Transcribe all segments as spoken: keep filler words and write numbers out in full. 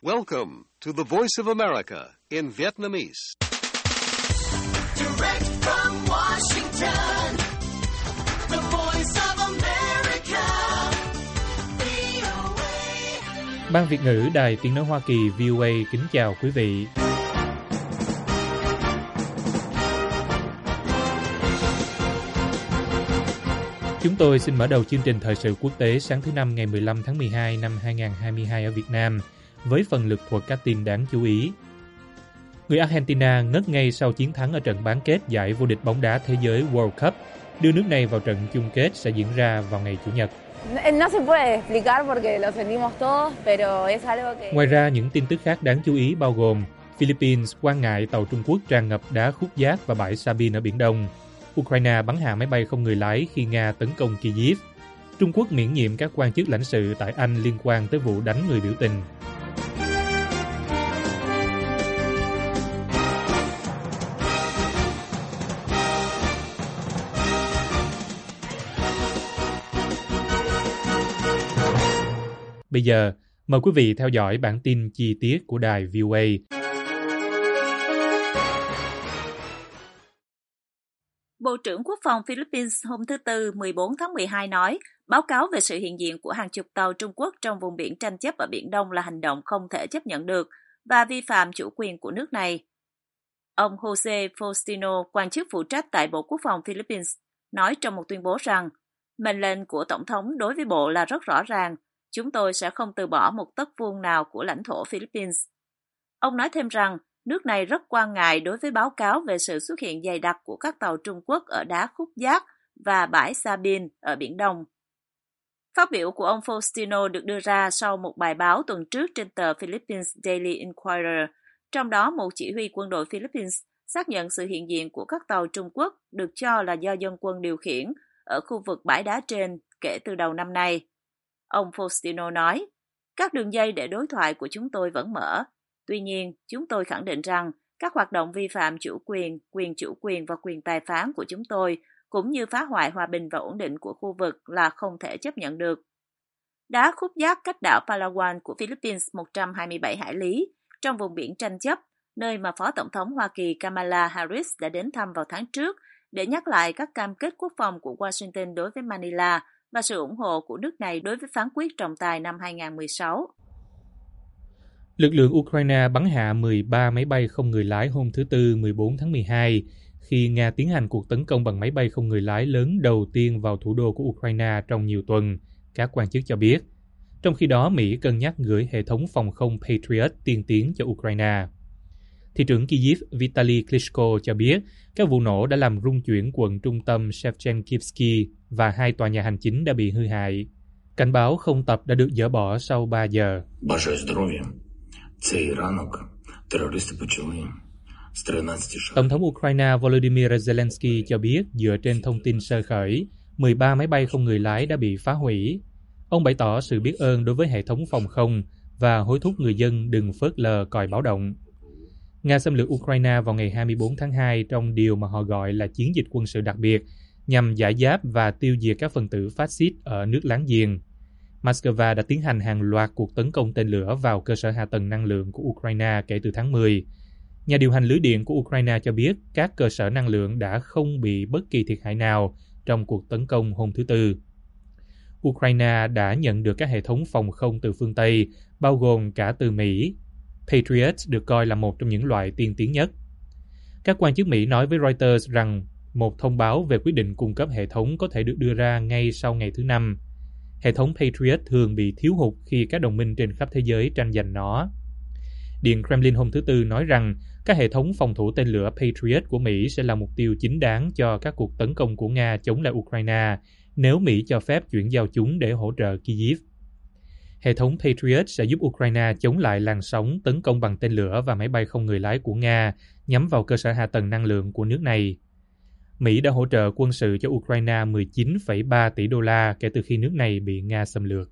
Welcome to the Voice of America in Vietnamese. Direct from Washington, the Voice of America, vê o a. Ban Việt ngữ Đài Tiếng nói Hoa Kỳ vê o a kính chào quý vị. Chúng tôi xin mở đầu chương trình thời sự quốc tế sáng thứ Năm ngày mười lăm tháng mười hai năm hai nghìn không trăm hai mươi hai ở Việt Nam với phần lược thuật các tin đáng chú ý. Người Argentina ngất ngay sau chiến thắng ở trận bán kết giải vô địch bóng đá thế giới World Cup, đưa nước này vào trận chung kết sẽ diễn ra vào ngày Chủ nhật. Ngoài ra, những tin tức khác đáng chú ý bao gồm Philippines quan ngại tàu Trung Quốc tràn ngập đá khúc giác và bãi Sabin ở Biển Đông. Ukraine bắn hạ máy bay không người lái khi Nga tấn công Kyiv. Trung Quốc miễn nhiệm các quan chức lãnh sự tại Anh liên quan tới vụ đánh người biểu tình. Bây giờ, mời quý vị theo dõi bản tin chi tiết của đài vê o a. Bộ trưởng Quốc phòng Philippines hôm thứ Tư mười bốn tháng mười hai nói, báo cáo về sự hiện diện của hàng chục tàu Trung Quốc trong vùng biển tranh chấp ở Biển Đông là hành động không thể chấp nhận được và vi phạm chủ quyền của nước này. Ông Jose Faustino, quan chức phụ trách tại Bộ Quốc phòng Philippines, nói trong một tuyên bố rằng, mệnh lệnh của Tổng thống đối với Bộ là rất rõ ràng, chúng tôi sẽ không từ bỏ một tấc vuông nào của lãnh thổ Philippines. Ông nói thêm rằng, nước này rất quan ngại đối với báo cáo về sự xuất hiện dày đặc của các tàu Trung Quốc ở đá khúc giác và bãi Sabin ở Biển Đông. Phát biểu của ông Faustino được đưa ra sau một bài báo tuần trước trên tờ Philippines Daily Inquirer, trong đó một chỉ huy quân đội Philippines xác nhận sự hiện diện của các tàu Trung Quốc được cho là do dân quân điều khiển ở khu vực bãi đá trên kể từ đầu năm nay. Ông Faustino nói, các đường dây để đối thoại của chúng tôi vẫn mở. Tuy nhiên, chúng tôi khẳng định rằng các hoạt động vi phạm chủ quyền, quyền chủ quyền và quyền tài phán của chúng tôi, cũng như phá hoại hòa bình và ổn định của khu vực là không thể chấp nhận được. Đá khúc giác cách đảo Palawan của Philippines một trăm hai mươi bảy hải lý, trong vùng biển tranh chấp, nơi mà Phó Tổng thống Hoa Kỳ Kamala Harris đã đến thăm vào tháng trước để nhắc lại các cam kết quốc phòng của Washington đối với Manila và sự ủng hộ của nước này đối với phán quyết trọng tài năm hai nghìn không trăm mười sáu. Lực lượng Ukraine bắn hạ mười ba máy bay không người lái hôm thứ Tư mười bốn tháng mười hai khi Nga tiến hành cuộc tấn công bằng máy bay không người lái lớn đầu tiên vào thủ đô của Ukraine trong nhiều tuần, các quan chức cho biết. Trong khi đó, Mỹ cân nhắc gửi hệ thống phòng không Patriot tiên tiến cho Ukraine. Thị trưởng Kyiv Vitaly Klitschko cho biết các vụ nổ đã làm rung chuyển quận trung tâm Shevchenkivsky và hai tòa nhà hành chính đã bị hư hại. Cảnh báo không tập đã được dỡ bỏ sau ba giờ. Tổng thống Ukraine Volodymyr Zelensky cho biết dựa trên thông tin sơ khởi, mười ba máy bay không người lái đã bị phá hủy. Ông bày tỏ sự biết ơn đối với hệ thống phòng không và hối thúc người dân đừng phớt lờ còi báo động. Nga xâm lược Ukraine vào ngày hai mươi bốn tháng hai trong điều mà họ gọi là chiến dịch quân sự đặc biệt nhằm giải giáp và tiêu diệt các phần tử phát xít ở nước láng giềng. Moscow đã tiến hành hàng loạt cuộc tấn công tên lửa vào cơ sở hạ tầng năng lượng của Ukraine kể từ tháng mười. Nhà điều hành lưới điện của Ukraine cho biết các cơ sở năng lượng đã không bị bất kỳ thiệt hại nào trong cuộc tấn công hôm thứ Tư. Ukraine đã nhận được các hệ thống phòng không từ phương Tây, bao gồm cả từ Mỹ. Patriot được coi là một trong những loại tiên tiến nhất. Các quan chức Mỹ nói với Reuters rằng một thông báo về quyết định cung cấp hệ thống có thể được đưa ra ngay sau ngày thứ Năm. Hệ thống Patriot thường bị thiếu hụt khi các đồng minh trên khắp thế giới tranh giành nó. Điện Kremlin hôm thứ Tư nói rằng các hệ thống phòng thủ tên lửa Patriot của Mỹ sẽ là mục tiêu chính đáng cho các cuộc tấn công của Nga chống lại Ukraine nếu Mỹ cho phép chuyển giao chúng để hỗ trợ Kyiv. Hệ thống Patriot sẽ giúp Ukraine chống lại làn sóng tấn công bằng tên lửa và máy bay không người lái của Nga nhắm vào cơ sở hạ tầng năng lượng của nước này. Mỹ đã hỗ trợ quân sự cho Ukraine mười chín phẩy ba tỷ đô la kể từ khi nước này bị Nga xâm lược.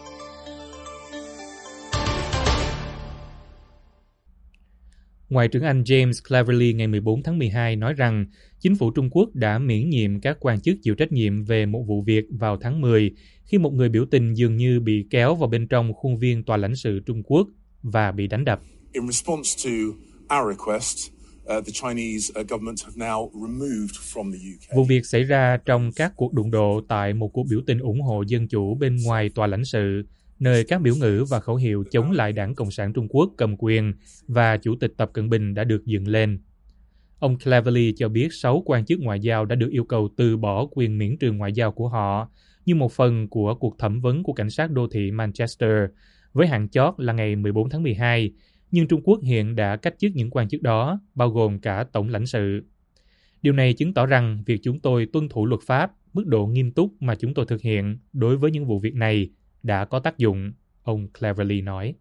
Ngoại trưởng Anh James Cleverly ngày mười bốn tháng mười hai nói rằng chính phủ Trung Quốc đã miễn nhiệm các quan chức chịu trách nhiệm về một vụ việc vào tháng mười khi một người biểu tình dường như bị kéo vào bên trong khuôn viên tòa lãnh sự Trung Quốc và bị đánh đập. In response to our request, uh, the Chinese uh, government have now removed from the U K. Vụ việc xảy ra trong các cuộc đụng độ tại một cuộc biểu tình ủng hộ dân chủ bên ngoài tòa lãnh sự, nơi các biểu ngữ và khẩu hiệu chống lại Đảng Cộng sản Trung Quốc cầm quyền và Chủ tịch Tập Cận Bình đã được dựng lên. Ông Cleverly cho biết sáu quan chức ngoại giao đã được yêu cầu từ bỏ quyền miễn trừ ngoại giao của họ như một phần của cuộc thẩm vấn của cảnh sát đô thị Manchester, với hạn chót là ngày mười bốn tháng mười hai, nhưng Trung Quốc hiện đã cách chức những quan chức đó, bao gồm cả tổng lãnh sự. Điều này chứng tỏ rằng việc chúng tôi tuân thủ luật pháp, mức độ nghiêm túc mà chúng tôi thực hiện đối với những vụ việc này đã có tác dụng, ông Cleverly nói.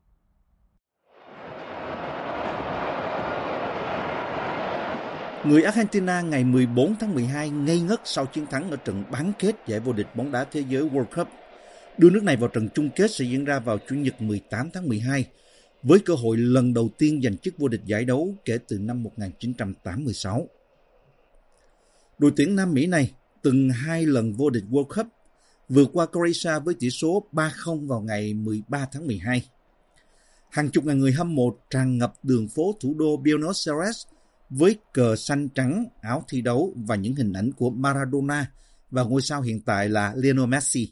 Người Argentina ngày mười bốn tháng mười hai ngây ngất sau chiến thắng ở trận bán kết giải vô địch bóng đá thế giới World Cup, đưa nước này vào trận chung kết sẽ diễn ra vào Chủ nhật mười tám tháng mười hai, với cơ hội lần đầu tiên giành chức vô địch giải đấu kể từ năm một nghìn chín trăm tám mươi sáu. Đội tuyển Nam Mỹ này từng hai lần vô địch World Cup, vượt qua Croatia với tỷ số ba không vào ngày mười ba tháng mười hai. Hàng chục ngàn người hâm mộ tràn ngập đường phố thủ đô Buenos Aires với cờ xanh trắng, áo thi đấu và những hình ảnh của Maradona và ngôi sao hiện tại là Lionel Messi.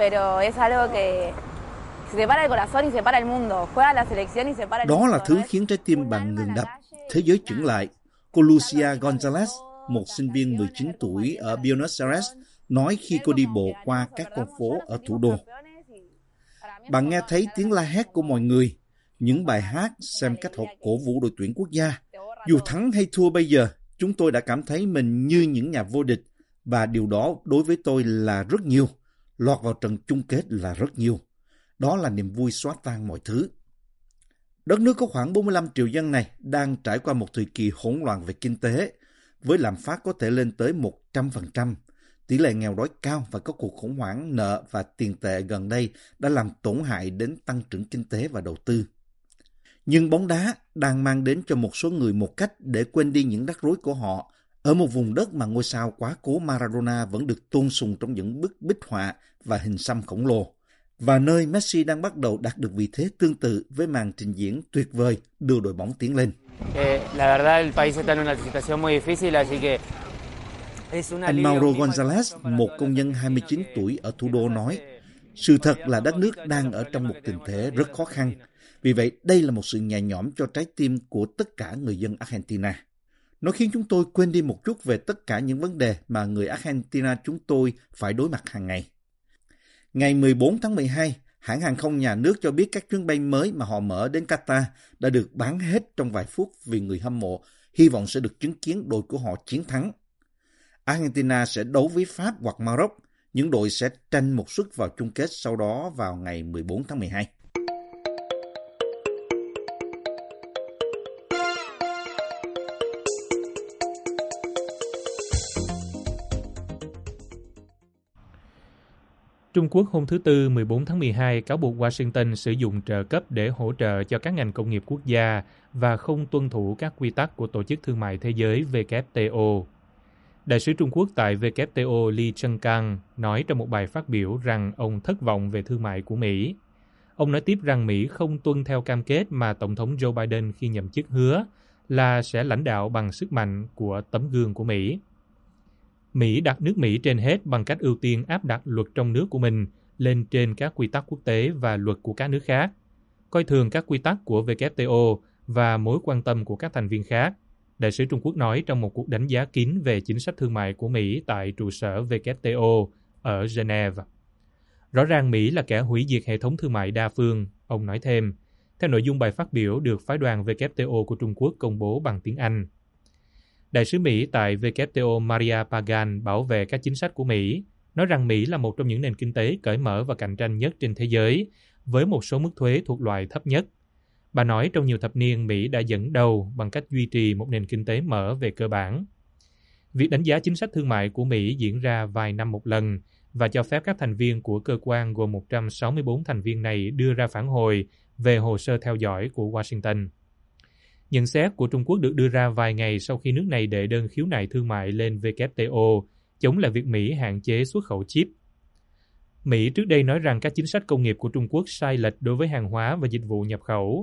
Đó là thứ khiến trái tim bạn ngừng đập, thế giới chững lại. Cô Lucia Gonzalez, một sinh viên mười chín tuổi ở Buenos Aires, nói khi cô đi bộ qua các con phố ở thủ đô. Bạn nghe thấy tiếng la hét của mọi người, những bài hát, xem cách họ cổ vũ đội tuyển quốc gia. Dù thắng hay thua bây giờ, chúng tôi đã cảm thấy mình như những nhà vô địch, và điều đó đối với tôi là rất nhiều. Lọt vào trận chung kết là rất nhiều. Đó là niềm vui xóa tan mọi thứ. Đất nước có khoảng bốn mươi lăm triệu dân này đang trải qua một thời kỳ hỗn loạn về kinh tế, với lạm phát có thể lên tới một trăm phần trăm. Tỷ lệ nghèo đói cao và các cuộc khủng hoảng nợ và tiền tệ gần đây đã làm tổn hại đến tăng trưởng kinh tế và đầu tư. Nhưng bóng đá đang mang đến cho một số người một cách để quên đi những rắc rối của họ ở một vùng đất mà ngôi sao quá cố Maradona vẫn được tôn sùng trong những bức bích họa và hình xăm khổng lồ, và nơi Messi đang bắt đầu đạt được vị thế tương tự với màn trình diễn tuyệt vời đưa đội bóng tiến lên. Anh Mauro Gonzalez, một công nhân hai mươi chín tuổi ở thủ đô nói, sự thật là đất nước đang ở trong một tình thế rất khó khăn. Vì vậy, đây là một sự nhẹ nhõm cho trái tim của tất cả người dân Argentina. Nó khiến chúng tôi quên đi một chút về tất cả những vấn đề mà người Argentina chúng tôi phải đối mặt hàng ngày. Ngày mười bốn tháng mười hai, hãng hàng không nhà nước cho biết các chuyến bay mới mà họ mở đến Qatar đã được bán hết trong vài phút vì người hâm mộ hy vọng sẽ được chứng kiến đội của họ chiến thắng. Argentina sẽ đấu với Pháp hoặc Maroc, những đội sẽ tranh một suất vào chung kết sau đó vào ngày mười bốn tháng mười hai. Trung Quốc hôm thứ Tư mười bốn tháng mười hai cáo buộc Washington sử dụng trợ cấp để hỗ trợ cho các ngành công nghiệp quốc gia và không tuân thủ các quy tắc của Tổ chức Thương mại Thế giới W T O. Đại sứ Trung Quốc tại W T O Li Chengkang nói trong một bài phát biểu rằng ông thất vọng về thương mại của Mỹ. Ông nói tiếp rằng Mỹ không tuân theo cam kết mà Tổng thống Joe Biden khi nhậm chức hứa là sẽ lãnh đạo bằng sức mạnh của tấm gương của Mỹ. Mỹ đặt nước Mỹ trên hết bằng cách ưu tiên áp đặt luật trong nước của mình lên trên các quy tắc quốc tế và luật của các nước khác, coi thường các quy tắc của W T O và mối quan tâm của các thành viên khác, đại sứ Trung Quốc nói trong một cuộc đánh giá kín về chính sách thương mại của Mỹ tại trụ sở W T O ở Geneva. Rõ ràng Mỹ là kẻ hủy diệt hệ thống thương mại đa phương, ông nói thêm, theo nội dung bài phát biểu được phái đoàn W T O của Trung Quốc công bố bằng tiếng Anh. Đại sứ Mỹ tại W T O Maria Pagan bảo vệ các chính sách của Mỹ, nói rằng Mỹ là một trong những nền kinh tế cởi mở và cạnh tranh nhất trên thế giới, với một số mức thuế thuộc loại thấp nhất. Bà nói trong nhiều thập niên Mỹ đã dẫn đầu bằng cách duy trì một nền kinh tế mở về cơ bản. Việc đánh giá chính sách thương mại của Mỹ diễn ra vài năm một lần và cho phép các thành viên của cơ quan gồm một trăm sáu mươi tư thành viên này đưa ra phản hồi về hồ sơ theo dõi của Washington. Nhận xét của Trung Quốc được đưa ra vài ngày sau khi nước này đệ đơn khiếu nại thương mại lên W T O, chống lại việc Mỹ hạn chế xuất khẩu chip. Mỹ trước đây nói rằng các chính sách công nghiệp của Trung Quốc sai lệch đối với hàng hóa và dịch vụ nhập khẩu.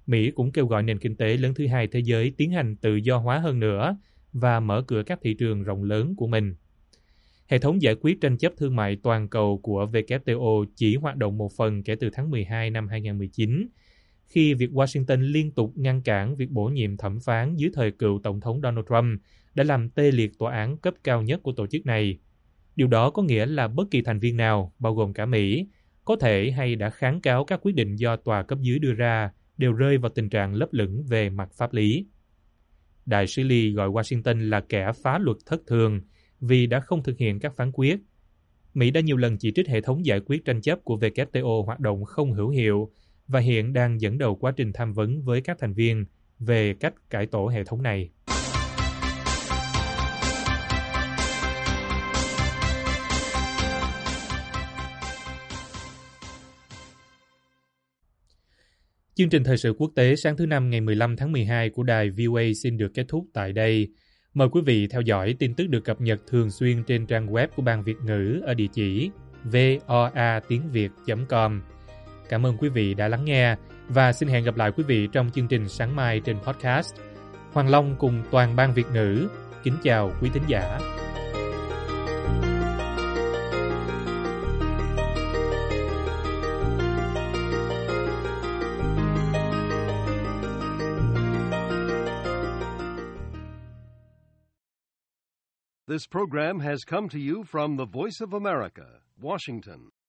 Mỹ cũng kêu gọi nền kinh tế lớn thứ hai thế giới tiến hành tự do hóa hơn nữa và mở cửa các thị trường rộng lớn của mình. Hệ thống giải quyết tranh chấp thương mại toàn cầu của W T O chỉ hoạt động một phần kể từ tháng mười hai năm hai nghìn không trăm mười chín, khi việc Washington liên tục ngăn cản việc bổ nhiệm thẩm phán dưới thời cựu Tổng thống Donald Trump đã làm tê liệt tòa án cấp cao nhất của tổ chức này. Điều đó có nghĩa là bất kỳ thành viên nào, bao gồm cả Mỹ, có thể hay đã kháng cáo các quyết định do tòa cấp dưới đưa ra đều rơi vào tình trạng lấp lửng về mặt pháp lý. Đại sứ Lee gọi Washington là kẻ phá luật thất thường vì đã không thực hiện các phán quyết. Mỹ đã nhiều lần chỉ trích hệ thống giải quyết tranh chấp của W T O hoạt động không hữu hiệu và hiện đang dẫn đầu quá trình tham vấn với các thành viên về cách cải tổ hệ thống này. Chương trình thời sự quốc tế sáng thứ Năm ngày mười lăm tháng mười hai của đài V O A xin được kết thúc tại đây. Mời quý vị theo dõi tin tức được cập nhật thường xuyên trên trang web của Ban Việt ngữ ở địa chỉ voa tiếng việt chấm com. Cảm ơn quý vị đã lắng nghe và xin hẹn gặp lại quý vị trong chương trình sáng mai trên podcast. Hoàng Long cùng toàn Ban Việt ngữ kính chào quý thính giả. This program has come to you from the Voice of America, Washington.